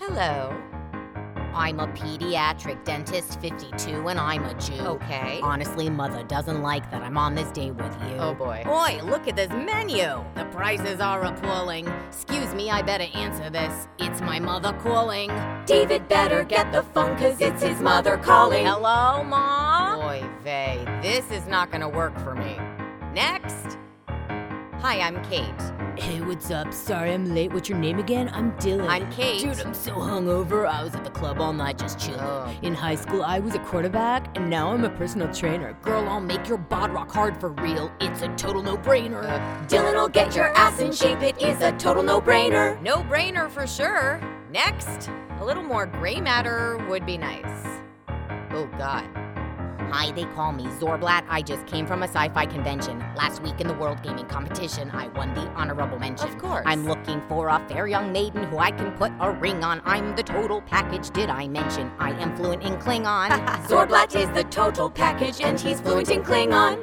Hello. I'm a pediatric dentist, 52, and I'm a Jew. Okay. Honestly, Mother doesn't like that I'm on this date with you. Oh, boy. Oi, look at this menu. The prices are appalling. Excuse me, I better answer this. It's my mother calling. David better get the phone, 'cause it's his mother calling. Hello, Mom? Oy vey, this is not gonna work for me. Next. Hi, I'm Kate. Hey, what's up? Sorry I'm late. What's your name again? I'm Dylan. I'm Kate. Dude, I'm so hungover. I was at the club all night just chilling. Oh. In high school, I was a quarterback, and now I'm a personal trainer. Girl, I'll make your bod rock hard for real. It's a total no-brainer. Dylan will get your ass in shape. It is a total no-brainer. No brainer for sure. Next. A little more gray matter would be nice. Oh, God. Hi, they call me Zorblat. I just came from a sci-fi convention. Last week in the World Gaming Competition, I won the honorable mention. Of course. I'm looking for a fair young maiden who I can put a ring on. I'm the total package, did I mention? I am fluent in Klingon. Zorblat is the total package, and he's fluent in Klingon.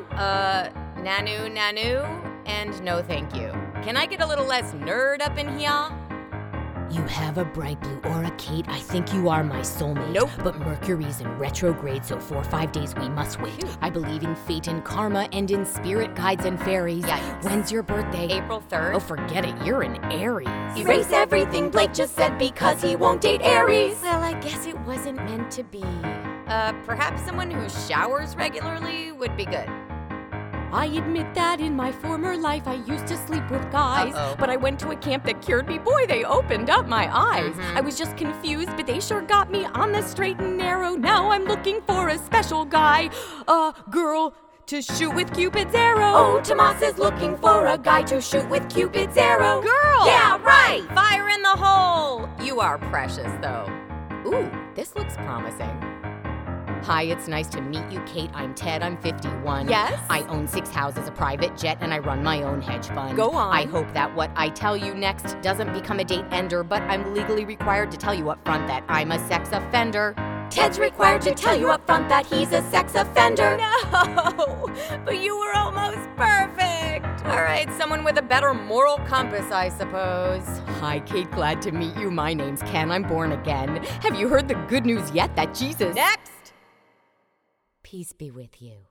Nanu, and no thank you. Can I get a little less nerd up in here? You have a bright blue aura, Kate. I think you are my soulmate. Nope. But Mercury's in retrograde, so 4 or 5 days we must wait. Phew. I believe in fate and karma and in spirit guides and fairies. Yikes. When's your birthday? April 3rd. Oh, forget it. You're an Aries. Erase everything Blake just said because he won't date Aries. Well, I guess it wasn't meant to be. Perhaps someone who showers regularly would be good. I admit that in my former life I used to sleep with guys, Uh-oh. but I went to a camp that cured me. Boy, they opened up my eyes. Mhm. I was just confused, but they sure got me on the straight and narrow. Now I'm looking for a special guy, a girl to shoot with Cupid's arrow. Oh, Tomas is looking for a guy to shoot with Cupid's arrow. Girl! Yeah, right! Fire in the hole! You are precious, though. Ooh, this looks promising. Hi, it's nice to meet you, Kate. I'm Ted. I'm 51. Yes? I own 6 houses, a private jet, and I run my own hedge fund. Go on. I hope that what I tell you next doesn't become a date ender, but I'm legally required to tell you up front that I'm a sex offender. Ted's required to tell you up front that he's a sex offender. No! But you were almost perfect! All right, someone with a better moral compass, I suppose. Hi, Kate. Glad to meet you. My name's Ken. I'm born again. Have you heard the good news yet that Jesus... Next! Peace be with you.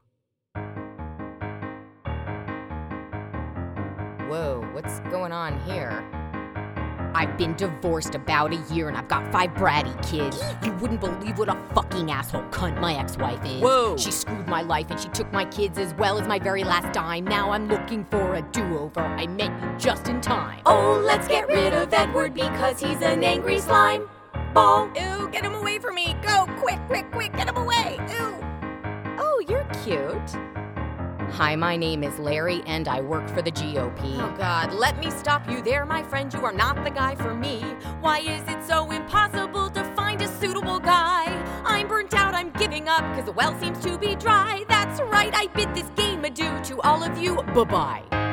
Whoa, what's going on here? I've been divorced about a year and I've got 5 bratty kids. You wouldn't believe what a fucking asshole cunt my ex-wife is. Whoa. She screwed my life and she took my kids as well as my very last dime. Now I'm looking for a do-over. I met you just in time. Oh, let's get rid of Edward because he's an angry slime ball. Ew, get him away from me! Go, quick, get him away! Ew! Oh, you're cute. Hi, my name is Larry and I work for the GOP. Oh, God, let me stop you there, my friend. You are not the guy for me. Why is it so impossible to find a suitable guy? I'm burnt out, I'm giving up, because the well seems to be dry. That's right, I bid this game adieu to all of you. Bye-bye.